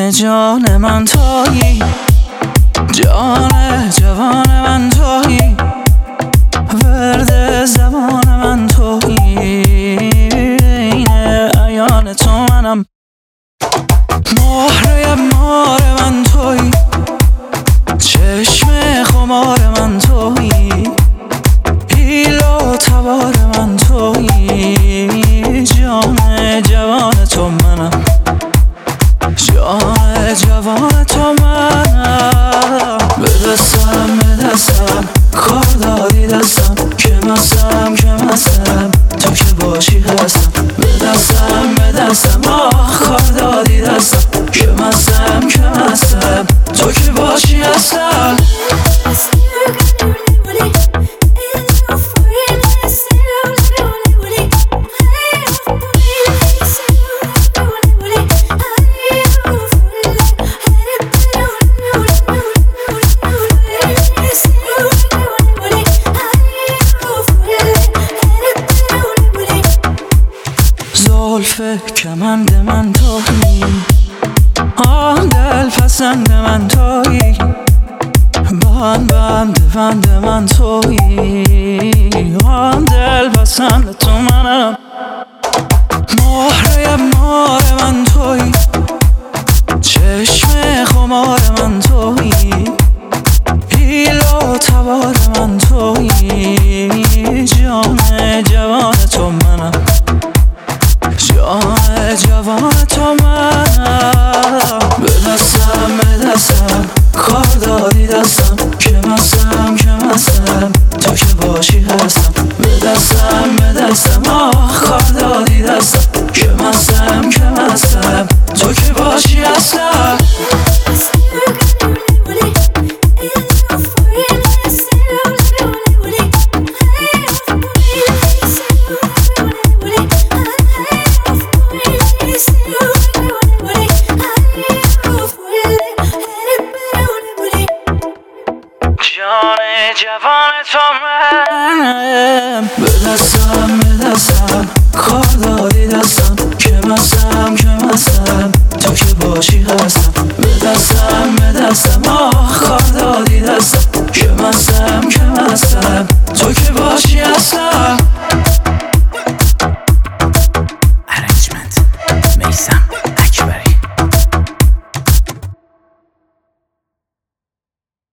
جان من تویی، جان جوان من تویی، ورد زمان من تویی، عین عیان تو منم، مهره مار من تویی، چشم خمار من تویی، حیل و تبار من تویی، جان جوان تو منم، جان جوان تو منم. به دستم کار دادی دستم، که مستم تو که باشی هستم. به دستم کار دادی دستم، که مستم تو که باشی هستم. زلف کمند من تویی، آن دل پسند من تویی، بند من تویی، آن دل پسند تو منم، مهره مار من تویی، چشم خمار من تویی، حیل و تبار من تویی، جان جوان تو منم، جان جوان تو منم. به دستم کار دادی دستم، که مستم تو که باشی هستم. به دستم کار دادی دستم، که مستم تو که باشی هستم. جان جوان تو منم. به دستم کار دادی دستم، که مستم تو که باشی هستم. به دستم کار دادی